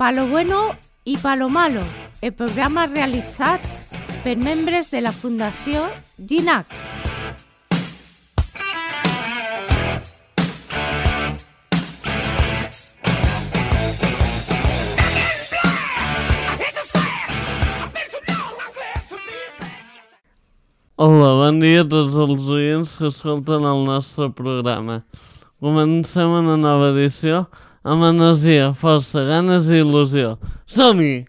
Palo Bueno i Palo Malo, el programa realitzat per membres de la Fundació GINAC. Hola, bon dia a tots els oients que escolten el nostre programa. Comencem una nova edició amb energia, força, ganes i il·lusió. Som-hi!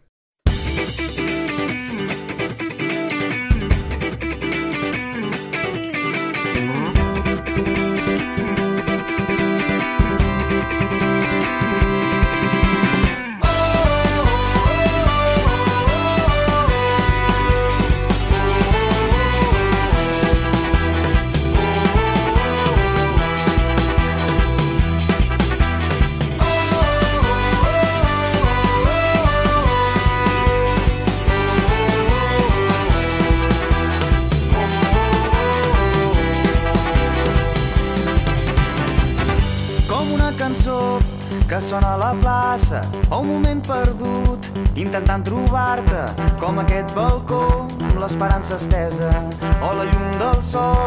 Que sona a la plaça, o un moment perdut, intentant trobar-te, com aquest balcó amb l'esperança estesa, o la llum del sol,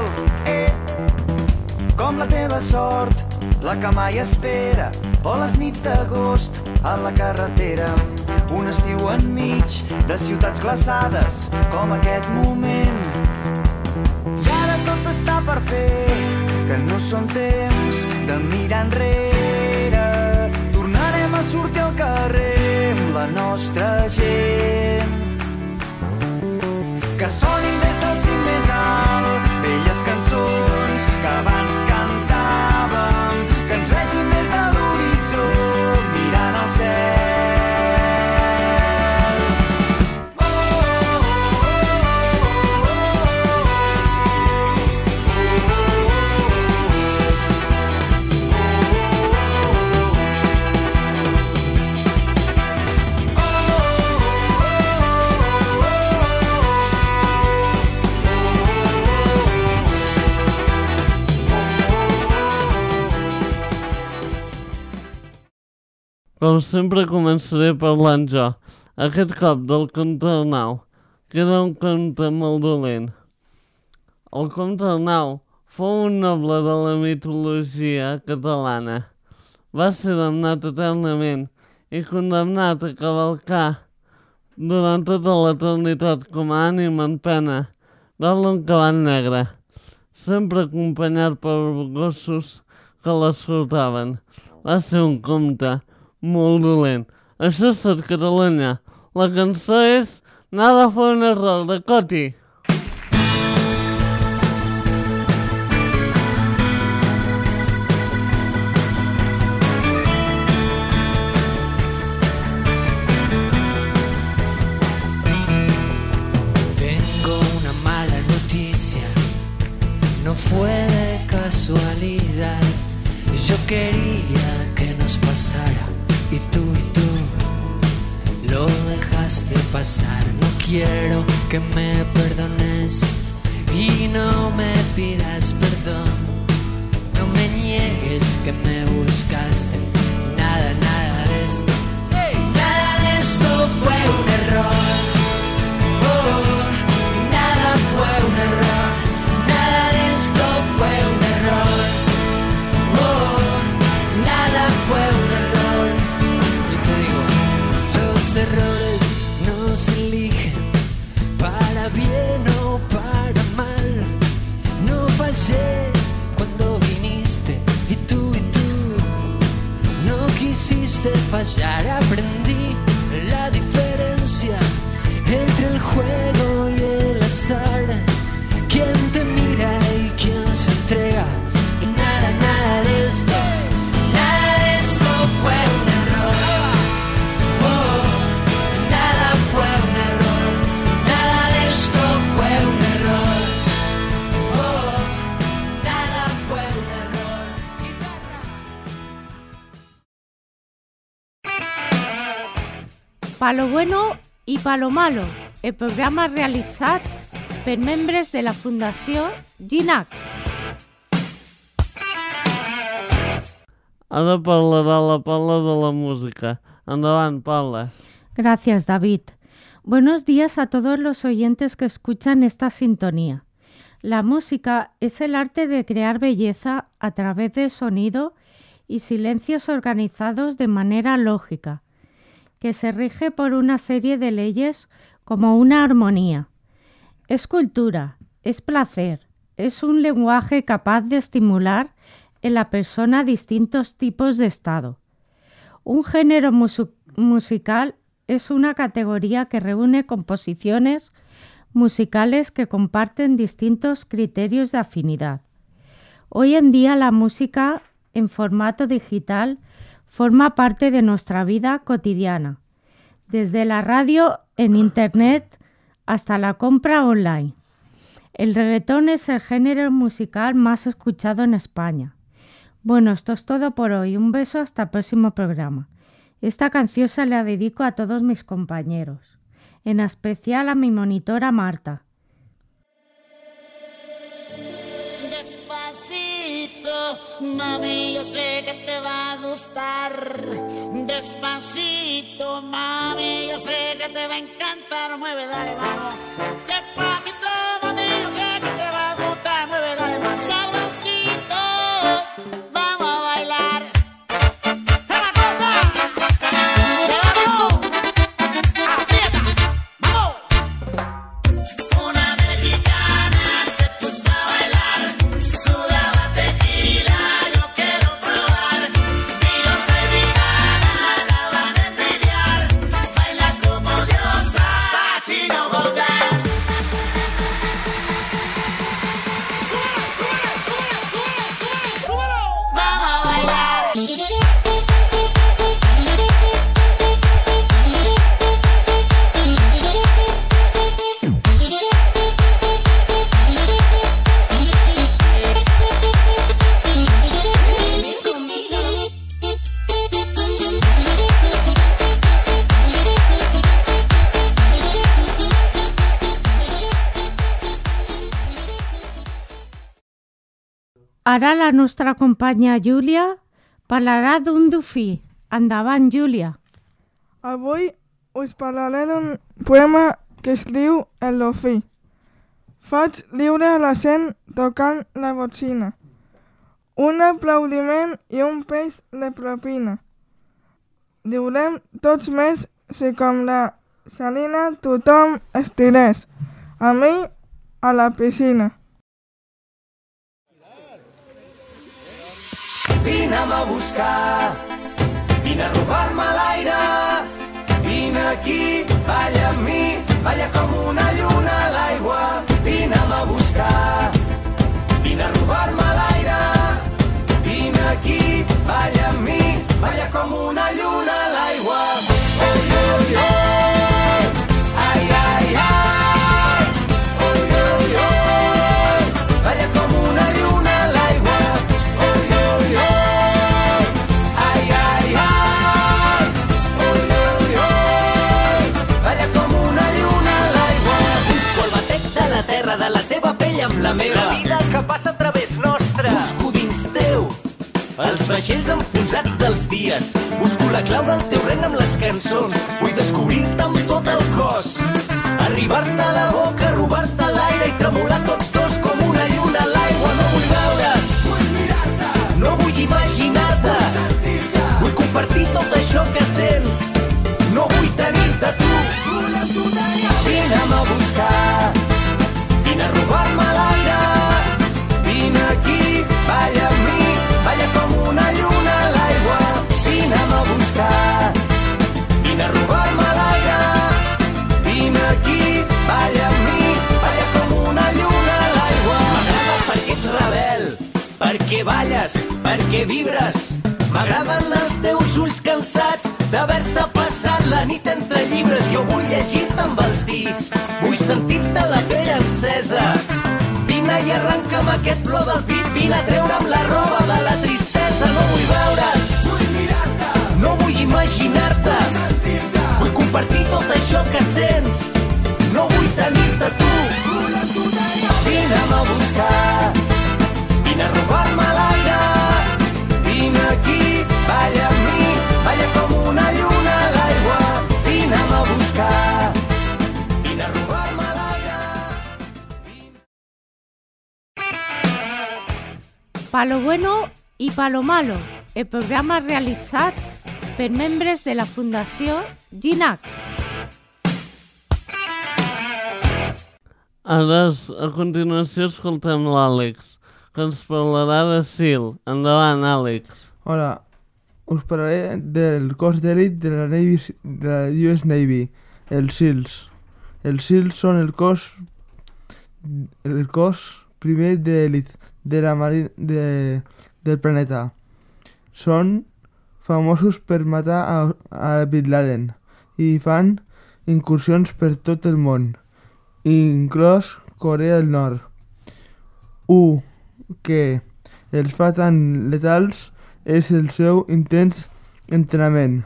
com la teva sort, la que mai espera, o les nits d'agost a la carretera, un estiu enmig de ciutats glaçades, com aquest moment. I ara tot està per fer, que no són temps de mirar enrere. A sortir al carrer amb la nostra gent. Que sonin des del cim més alt velles cançons que abans cantàvem, que ens vegin des de l'horitzó mirant al cel. Com sempre començaré parlant jo, aquest cop del conte Arnau, que era un conte molt dolent. El comte Arnau fou un noble de la mitologia catalana. Va ser damnat eternament i condemnat a cavalcar durant tota l'eternitat com a ànima en pena dalt d'un cavall negre, sempre acompanyat per gossos que l'escoltaven. Va ser un conte molt dolent. Això és tot Catalunya. La cançó és Nada fue un error, de Coti. Tengo una mala noticia, no fue de casualidad. Yo quería que nos pasara y tú lo dejaste pasar. No quiero que me perdones y no me pidas perdón. No me niegues que me buscaste. Nada de esto. Nada de esto fue un error. Nada fue un error. Nada de esto fue un error. Nada fue un error. Y te digo, los errores no se eligen para bien o para mal. No fallé cuando viniste y tú no quisiste fallar. Aprendí la diferencia entre el juego y el azar. Quién te mira y quién se entrega. Y nada de esto. Fue un error, nada fue un error, nada de esto fue un error, nada fue un error. Palo Bueno i Palo Malo, el programa realitzat per membres de la Fundació GINAC. Ara parlarà la Paula de la música. Endavant, Paula. Gracias, David. Buenos días a todos los oyentes que escuchan esta sintonía. La música es el arte de crear belleza a través del sonido y silencios organizados de manera lógica, que se rige por una serie de leyes como una armonía. Es cultura, es placer, es un lenguaje capaz de estimular en la persona distintos tipos de estado. Un género musical es una categoría que reúne composiciones musicales que comparten distintos criterios de afinidad. Hoy en día la música en formato digital forma parte de nuestra vida cotidiana, desde la radio en Internet hasta la compra online. El reggaetón es el género musical más escuchado en España. Bueno, esto es todo por hoy. Un beso hasta el próximo programa. Esta canción se la dedico a todos mis compañeros, en especial a mi monitora Marta. Despacito, mami, yo sé que te va a gustar. Despacito, mami, yo sé que te va a encantar. Mueve, dale, vamos. Despacito, mami, yo sé que te va a gustar. Mueve, dale, más sabrosito. Vamos a bailar. ¡La cosa! ¡Vamos! ¡Aprieta! ¡Vamos! Una mexicana se puso a bailar, sudaba tequila, yo quiero probar. Y los de Vigana la van a envidiar, baila como diosa, así no volver. ¡Súbelo! ¡Vamos a bailar! Ara la nostra companya Júlia parlarà d'un dofí. Endavant, Júlia. Avui us parlaré d'un poema que es diu El dofí. Faig lliure l'accent tocant la bocina. Un aplaudiment i un peix de propina. Riurem tots més si com la Salina tothom estirés. A mi, a la piscina. Vine'm a buscar, vine a robar-me l'aire, vine aquí, balla amb mi, balla com una lluna a l'aigua. Vine'm a buscar, vine a robar-me l'aire, vine aquí, balla amb mi, balla com una lluna a l'aigua. Oi, oi, oi, ai, ai, ai, oi, oi, oi, balla com una lluna a l'aigua. Oi, oi, oi, ai, ai, ai, oi, oi, oi, balla com una lluna a l'aigua. Busco el batec de la terra, de la teva pell amb la meva. La vida que passa a través nostre. Busco dins teu els vaixells enfonsats dels dies. Busco la clau del teu regne amb les cançons. Vull descobrir-te amb tot el cos, arribar-te a la boca, robar-te l'aire i tremolar tots dos com una lluna a l'aigua. No vull veure't, vull mirar-te, no vull imaginar-te, vull sentir-te, vull compartir tot això que sents. No vull tenir-te tu, vull amb tu tenir. Vine'm a buscar, vine a robar-me l'aire, vine aquí, balla amb mi, balla com una lluna a l'aigua. Vine'm a buscar, vine a robar-me l'aire, vine aquí, balla amb mi, balla com una lluna a l'aigua. M'agrada perquè ets rebel, perquè balles, perquè vibres. M'agraden els teus ulls cansats d'haver-se passat la nit entre llibres. Jo vull llegir-te amb els dits, vull sentir-te la pell encesa. Vine i arrenca'm aquest plor del pit, vine a treure'm la roba de la tristesa. No vull veure't, vull mirar-te, no vull imaginar-te, vull sentir-te, vull compartir tot això que sents. No vull tenir-te tu, vull amb tu tenir. Vine'm a buscar, vine a robar-me l'aire, vine aquí, balla amb mi, balla com una lluna Palo Bueno i Palo Malo, el programa realitzat per membres de la Fundació GINAC. Ara, a continuació, escoltem l'Àlex, que ens parlarà de SEAL. Endavant, Àlex. Hola, us parlaré del cos d'èlit de la US Navy, els SEALs. Els SEALs són el cos primer d'èlit de la marina del planeta. Són famosos per matar a Bin Laden i fan incursions per tot el món, inclòs Corea del Nord. Que els fa tan letals és el seu intens entrenament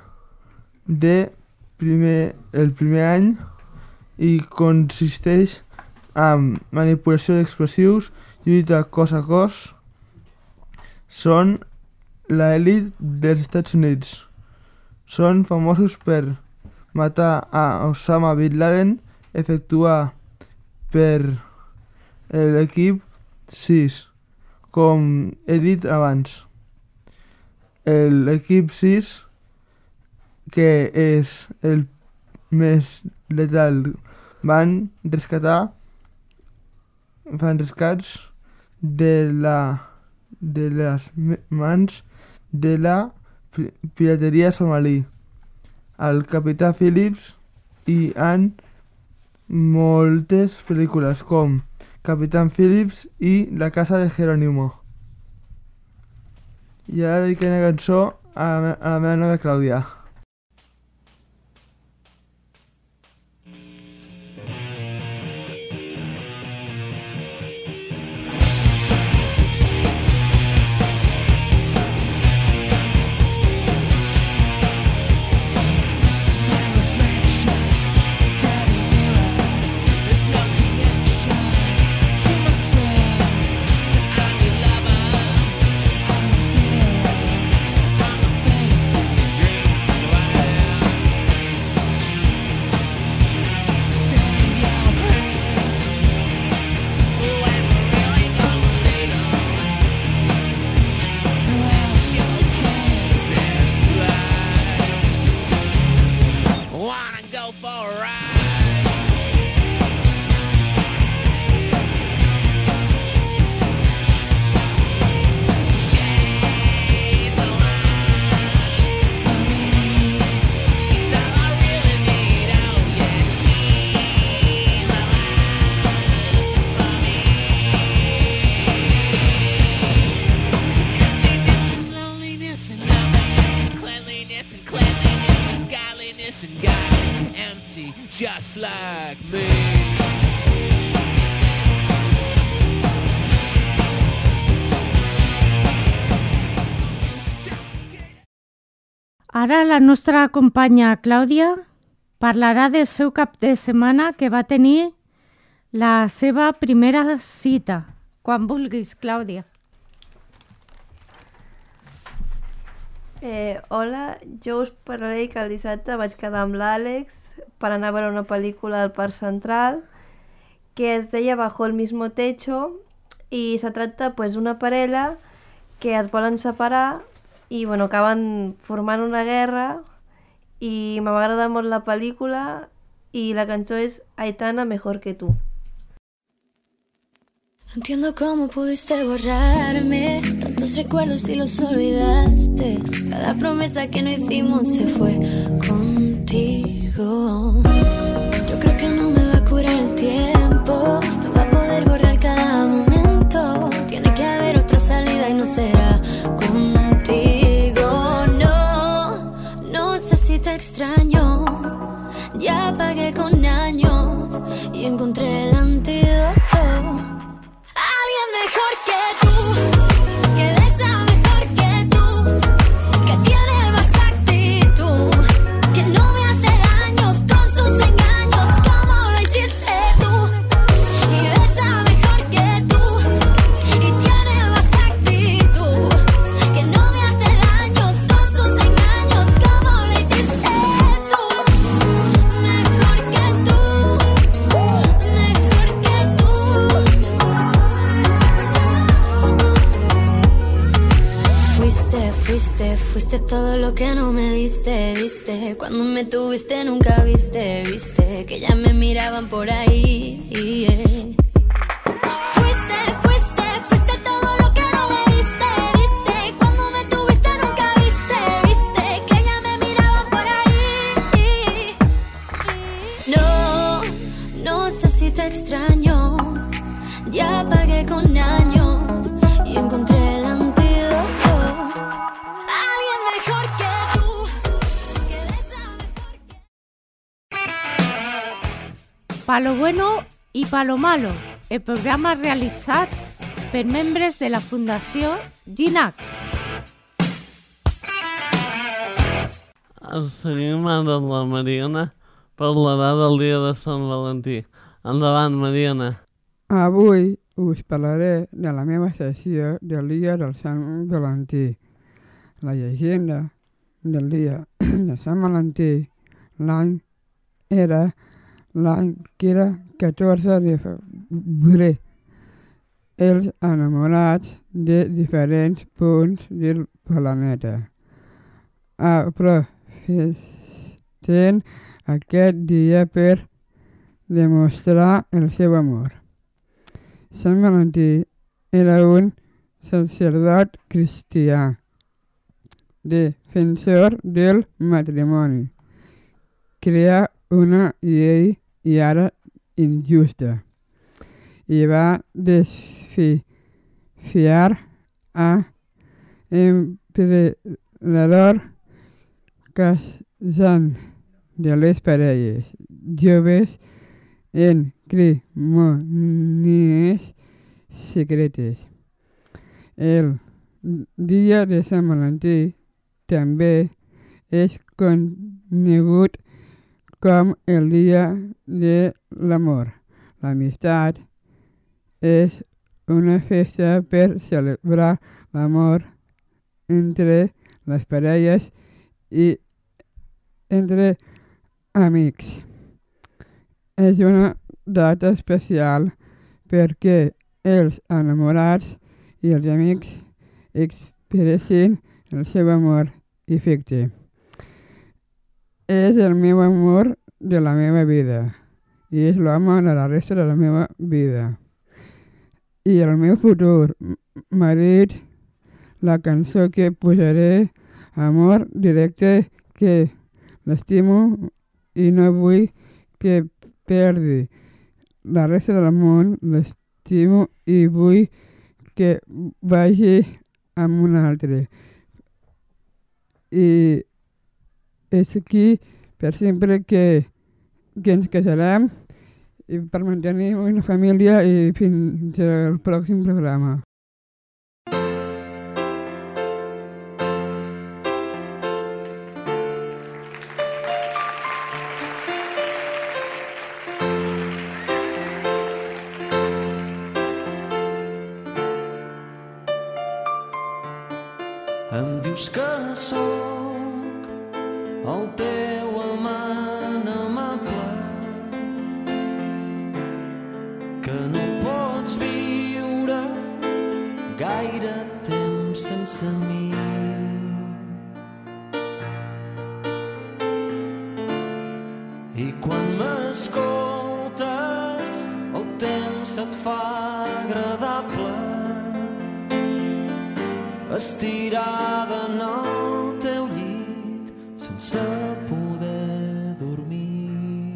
el primer any i consisteix en manipulació d'explosius, lluita cos a cos. Són l'elit dels Estats Units. Són famosos per matar a Osama Bin Laden, efectuar per l'equip 6, com he dit abans. L'equip 6, que és el més letal, fan rescats de les mans de la pirateria somalí. El capità Phillips hi han moltes pel·lícules com Capitán Phillips i La casa de Jerónimo. I ara dedicaré una cançó a la meva nova Clàudia. Just like me. Ara la nostra companya Clàudia parlarà del seu cap de setmana que va tenir la seva primera cita. Quan vulguis, Clàudia. Hola, jo us parlaré que el dissabte vaig quedar amb l'Àlex per anar a veure una pel·lícula al Parc Central que es deia Bajo el mismo techo i se tracta d'una parella que es volen separar i acaben formant una guerra i m'ha agradat molt la pel·lícula y la cançó es Aitana mejor que tú. No entiendo cómo pudiste borrarme tantos recuerdos y los olvidaste. Cada promesa que no hicimos se fue contigo. Yo creo que no me va a curar el tiempo, no va a poder borrar cada momento. Tiene que haber otra salida y no será contigo. No sé si te extraño. Ya pagué con años y encontré el antídoto. Alguien mejor que tú, que besa mejor que tú, que tiene más actitud, que no me hace daño con sus engaños como lo hiciste tú. Y besa mejor que tú, y tiene más actitud, que no me hace daño con sus engaños como lo hiciste tú. Mejor que tú, mejor que tú. Fuiste todo lo que no me diste, diste. Cuando me tuviste nunca viste, viste que ya me miraban por ahí. Fuiste todo lo que no me diste, diste. Cuando me tuviste nunca viste, viste que ya me miraban por ahí. No sé si te extraño. Ya pagué con años y encontré el antídoto. Alguien mejor que tú, que besa mejor que... Palo bueno i Palo malo, el programa realitzat per membres de la Fundació GINAC. Seguim ara amb la Mariona, parlarà del dia de Sant Valentí. Endavant, Mariona. Avui us parlaré de la meva sessió del dia del Sant Valentí. La llegenda del dia de Sant Valentí l'any que era 14 de febrer. Els enamorats de diferents punts del planeta aprofiten aquest dia per demostrar el seu amor. Sant Valentí era un sacerdot cristià, defensor del matrimoni. Creà una llei i ara injusta i va desafiar a l'emperador casant de les parelles joves en cerimònies secretes. El dia de Sant Valentí també és conegut com el dia de l'amor. L'amistat és una festa per celebrar l'amor entre les parelles i entre amics. És una data especial perquè els enamorats i els amics expressin el seu amor i afecte. És el meu amor de la meva vida i és l'home de la resta de la meva vida. I el meu futur m'ha dit la cançó que posaré, amor directe, que l'estimo i no vull que perdi. La resta del món l'estimo i vull que vagi amb un altre. I és aquí per sempre que ens casarem i per mantenir una família i fins al pròxim programa. Em dius que sóc el teu amant amable, que no pots viure gaire temps sense mi. I quan m'escoltes el temps se't fa agradable, estirada en el teu llit sense poder dormir.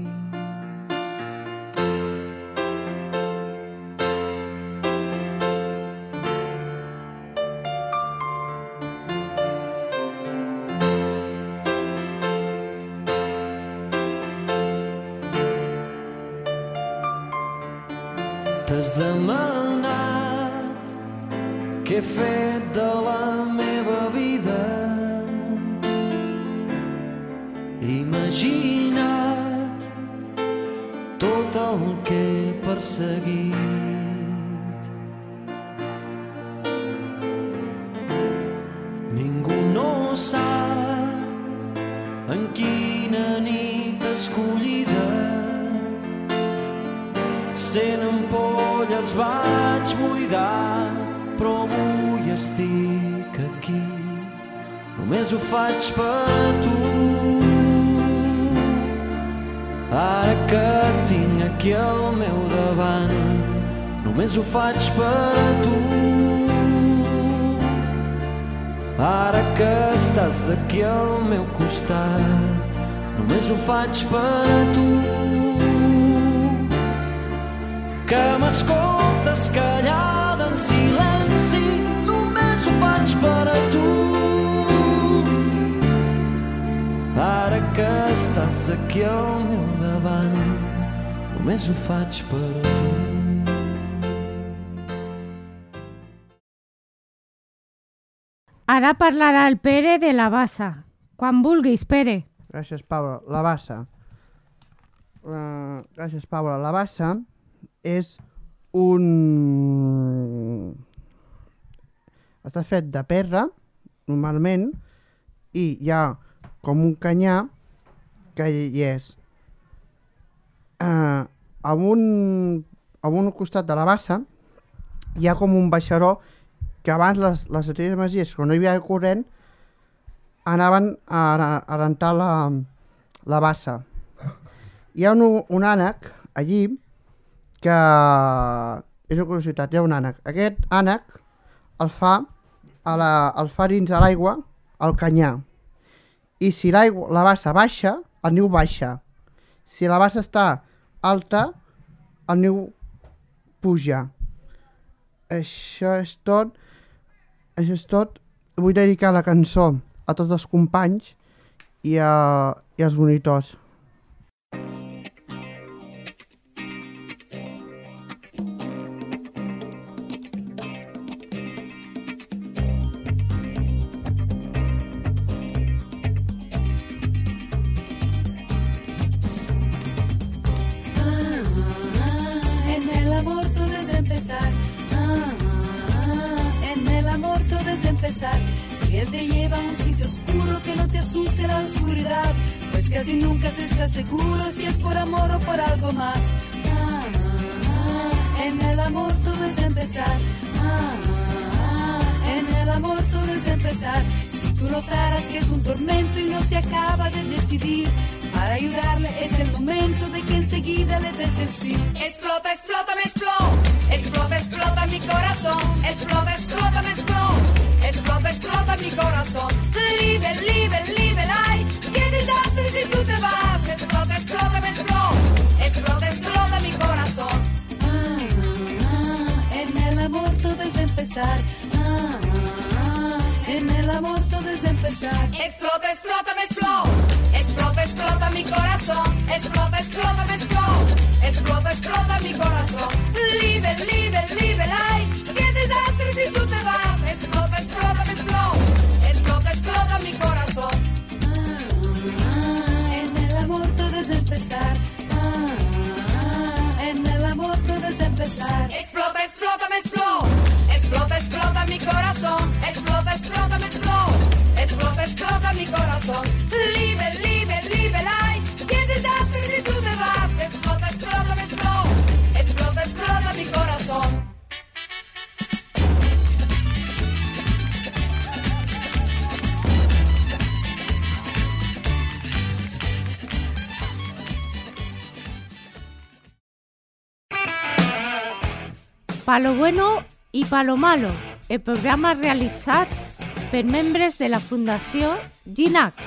T'has demanat què he fet de la meva vida. Imagina't tot el que he perseguit. Ningú no sap en quina nit escollida, sent ampolles vaig buidar, però avui estic aquí només ho faig per a tu. Ara que et tinc aquí al meu davant, només ho faig per a tu. Ara que estàs aquí al meu costat, només ho faig per a tu. Que m'escoltes callada en silenci, només ho faig per a tu. Ara que estàs aquí al meu davant, només ho faig per a tu. Ara parlarà el Pere de la bassa. Quan vulguis, Pere. Gràcies, Paula. La bassa. Gràcies, Paula. La bassa és un... Està fet de perra, normalment, i hi ha com un canyar que hi és. A un costat de la bassa hi ha com un baixaró que abans les antigues masies, quan no hi havia corrent, anaven a rentar la bassa. Hi ha un ànec allí que és una curiositat, hi ha un ànec. Aquest ànec el fa dins a l'aigua al canyar. I si la bassa baixa, el niu baixa. Si la bassa està alta, el niu puja. Això és tot. Vull dedicar la cançó a tots els companys i als monitors. En el amor todo es empezar. En el amor todo es empezar. Si él te lleva a un sitio oscuro, que no te asuste la oscuridad, pues casi nunca se está seguro si es por amor o por algo más. En el amor todo es empezar. En el amor todo es empezar. Si tú notaras que es un tormento y no se acaba de decidir, para ayudarle es el momento de que enseguida le des el sí. Explota, explota, me explota. Explota, explota mi corazón. Explota, explota, me explota. Explota, explota mi corazón. Liebe, liebe, liebe, ay, qué desastre si tú te vas. Explota, explota, me explota. Explota, explota mi corazón. En el amor todo es empezar. En el amor todo es empezar. Explota, explota, me explota. Explota, explota mi corazón. Explota, explota, me explota. Explota, explota mi corazón. Liebe, liebe, liebe, ay, qué desastre si tú te vas. Explota, explota, me explota. Explota, explota mi corazón. En el amor todo es empezar. En el amor todo es empezar. Explota, explota, me explota. Explota, explota mi corazón. Explota, explota, me explota. Explota, explota mi corazón. Liebe, liebe, liebe, ay, qué desastre si tú te vas. Explota, explota, me explota. Explota, explota mi corazón. Palo bueno i Palo malo, el programa realitzat per membres de la Fundació GINAC.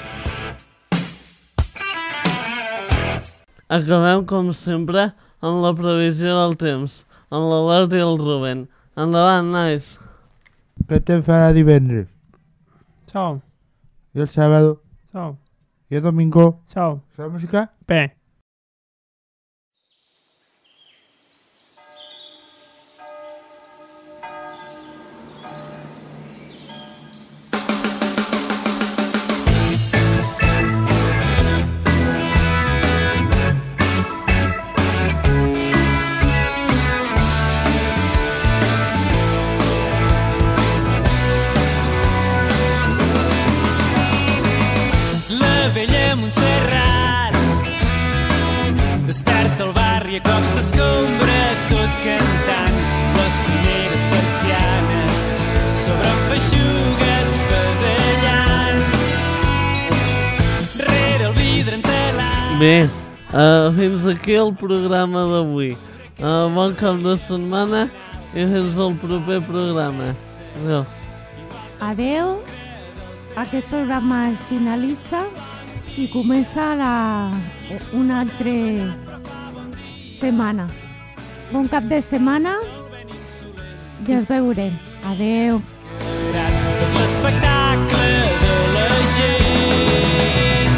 Acabem, com sempre, amb la previsió del temps, amb l'Alert i el Rubén. Endavant, nois. ¿Qué te fará divendres? Sol. ¿Y el sábado? Sol. ¿Y el domingo? Sol. ¿Sabes música? Bé. Montserrat desperta el barri a cops d'escombra, tot cantant les primeres persianes sobre feixugues badallant. Bé, fins aquí el programa d'avui. Bon cap de setmana i fins al proper programa. Adéu. Adéu. Aquest programa es finalitza i comença una altra setmana. Bon cap de setmana i ens veurem. Adéu. L'espectacle de la gent.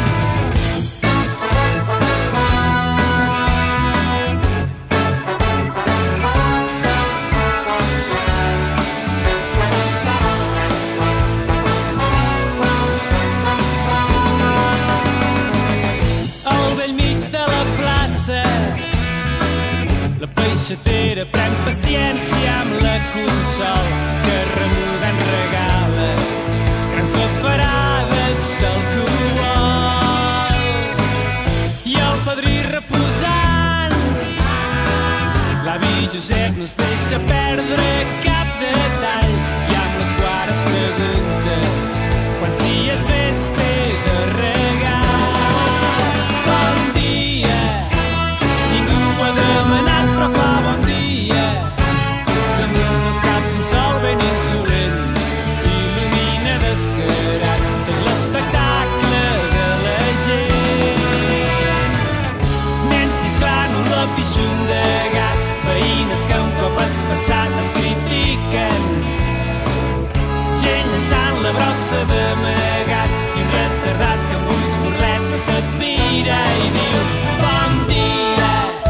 Al bell mig de la plaça la peixatera pren paciència amb la Consol que remugant regala grans bafarades d'alcohol. I el padrí reposant, l'avi Josep no es deixa perdre cap detall i amb les guares pregunta quants dies més té de regal. Bon dia, ningú ho ha demanat però fa bon dia. Damunt els caps un sol ben insolent il·lumina descarat tot l'espectacle de la gent. Nens xisclant un lapixun de gat, veïnes que un cop has passat em critiquen, gent llançant la brossa d'amagat i un retardat que amb ulls burletes et mira i diu bon dia.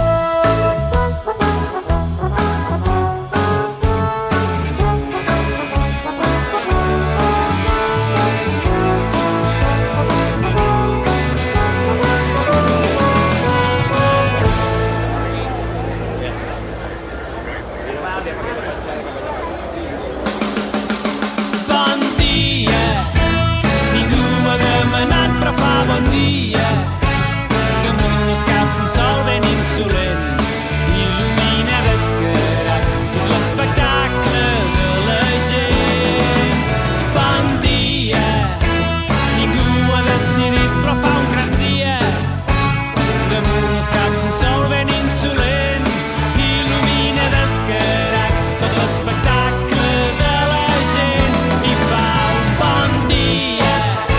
Bon dia, ningú m'ha demanat però fa bon dia. Damunt els caps un sol ben insolent il·lumina descarat tot l'espectacle de la gent. Bon dia, ningú ho ha decidit però fa un gran dia. Damunt els caps un sol ben insolent il·lumina descarat tot l'espectacle de la gent i fa un bon dia.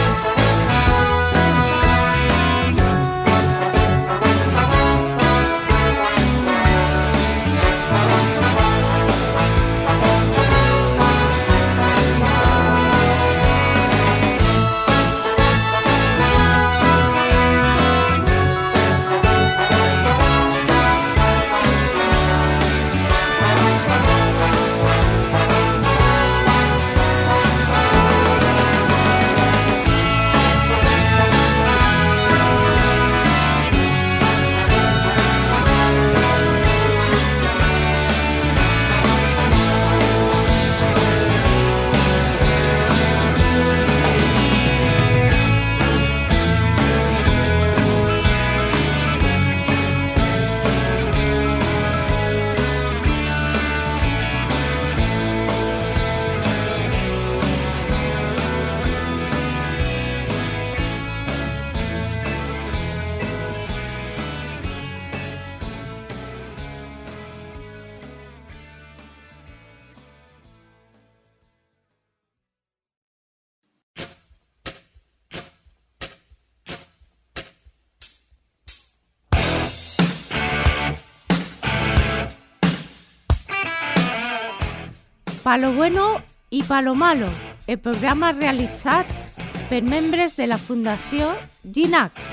Palo bueno i palo malo, el programa realitzat per membres de la Fundació GINAC.